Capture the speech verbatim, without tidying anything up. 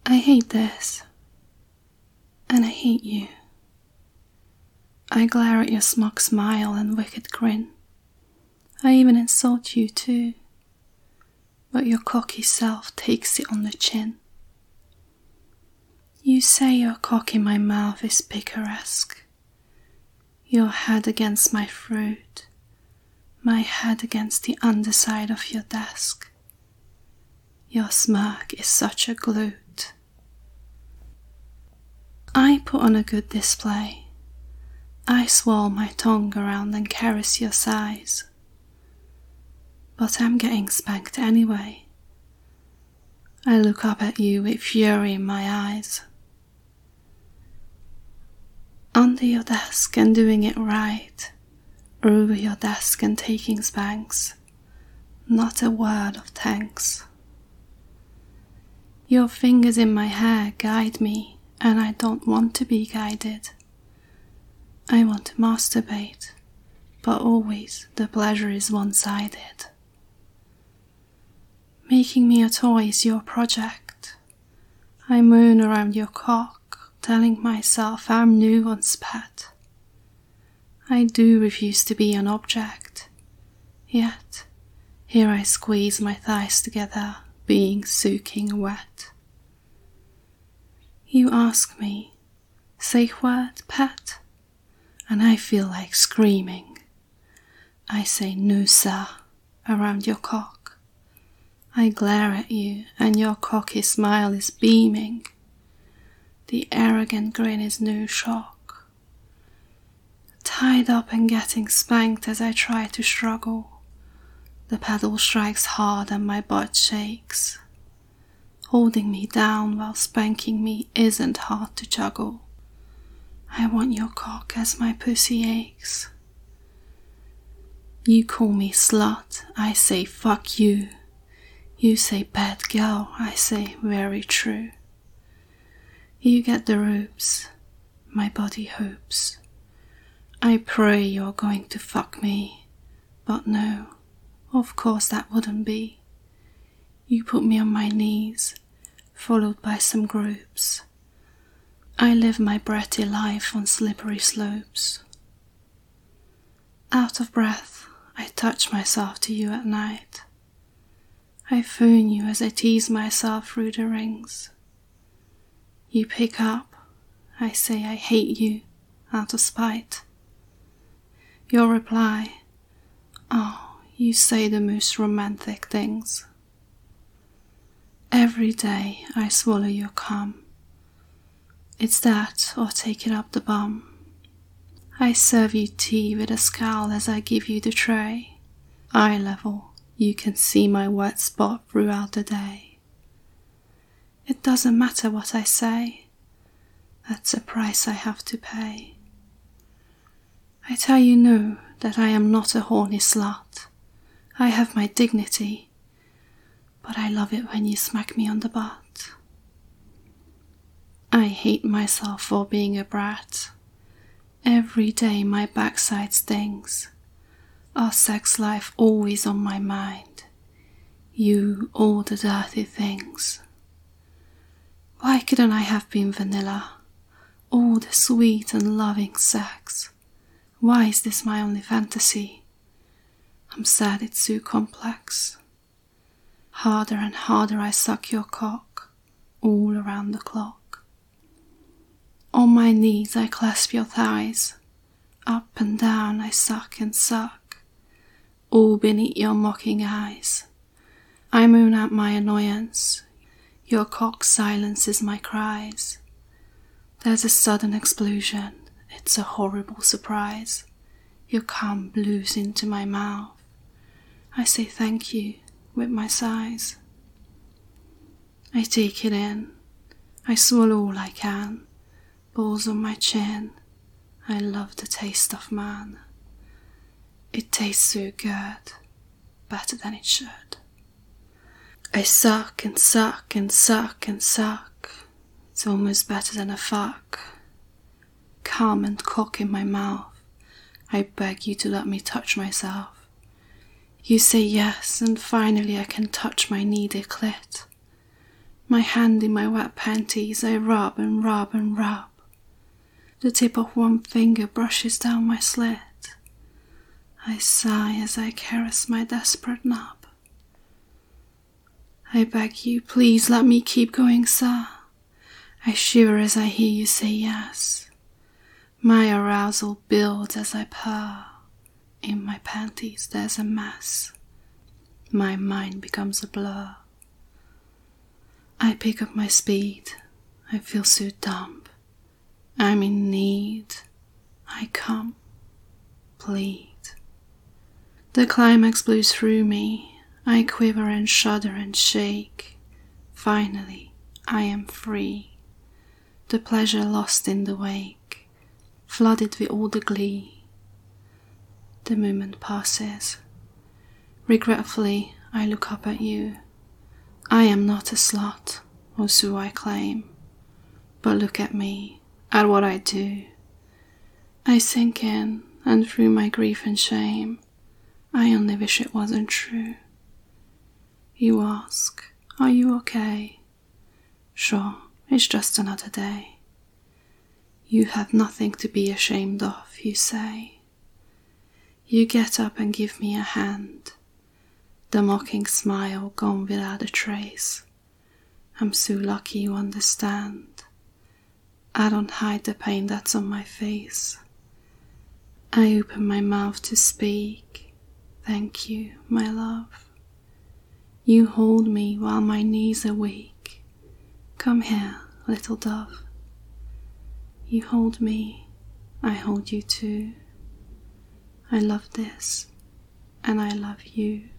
I hate this. And I hate you. I glare at your smug smile and wicked grin. I even insult you too. But your cocky self takes it on the chin. You say your cock in my mouth is picaresque. Your head against my throat, my head against the underside of your desk. Your smirk is such a gloat. I put on a good display. I swirl my tongue around and caress your size. But I'm getting spanked anyway. I look up at you with fury in my eyes. Under your desk and doing it right, over your desk and taking spanks, not a word of thanks. Your fingers in my hair guide me, and I don't want to be guided. I want to masturbate, but always the pleasure is one-sided. Making me a toy is your project. I moon around your cock, telling myself I'm new on spat. I do refuse to be an object, yet here I squeeze my thighs together, being soaking wet. You ask me, say word, pet, and I feel like screaming. I say no sir, around your cock. I glare at you, and your cocky smile is beaming. The arrogant grin is no shock. Tied up and getting spanked as I try to struggle, the pedal strikes hard and my butt shakes. Holding me down while spanking me isn't hard to juggle. I want your cock as my pussy aches. You call me slut, I say fuck you. You say bad girl, I say very true. You get the ropes, my body hopes. I pray you're going to fuck me, but no, of course that wouldn't be. You put me on my knees, followed by some groups. I live my bratty life on slippery slopes. Out of breath, I touch myself to you at night. I phone you as I tease myself through the rings. You pick up, I say I hate you, out of spite. Your reply, oh, you say the most romantic things. Every day I swallow your cum. It's that or take it up the bum. I serve you tea with a scowl as I give you the tray. Eye level, you can see my wet spot throughout the day. It doesn't matter what I say, that's a price I have to pay. I tell you no, that I am not a horny slut. I have my dignity, but I love it when you smack me on the butt. I hate myself for being a brat. Every day my backside stings. Our sex life always on my mind. You, all the dirty things. Why couldn't I have been vanilla? All the sweet and loving sex. Why is this my only fantasy? I'm sad it's so complex. Harder and harder I suck your cock, all around the clock. On my knees I clasp your thighs. Up and down I suck and suck. All beneath your mocking eyes. I moan out my annoyance. Your cock silences my cries. There's a sudden explosion. It's a horrible surprise. Your cum blows into my mouth. I say thank you with my sighs. I take it in. I swallow all I can. Balls on my chin. I love the taste of man. It tastes so good, better than it should. I suck and suck and suck and suck. It's almost better than a fuck. Cum and cock in my mouth. I beg you to let me touch myself. You say yes, and finally I can touch my needy clit. My hand in my wet panties, I rub and rub and rub. The tip of one finger brushes down my slit. I sigh as I caress my desperate nub. I beg you, please let me keep going, sir. I shiver as I hear you say yes. My arousal builds as I purr. In my panties there's a mess. My mind becomes a blur. I pick up my speed. I feel so dumb. I'm in need. I come. Plead. The climax blows through me. I quiver and shudder and shake. Finally, I am free. The pleasure lost in the wake, flooded with all the glee. The moment passes. Regretfully, I look up at you. I am not a slut, or so I claim. But look at me, at what I do. I sink in, and through my grief and shame, I only wish it wasn't true. You ask, are you okay? Sure, it's just another day. You have nothing to be ashamed of, you say. You get up and give me a hand. The mocking smile gone without a trace. I'm so lucky you understand. I don't hide the pain that's on my face. I open my mouth to speak. Thank you, my love. You hold me while my knees are weak. Come here, little dove. You hold me, I hold you too. I love this, and I love you.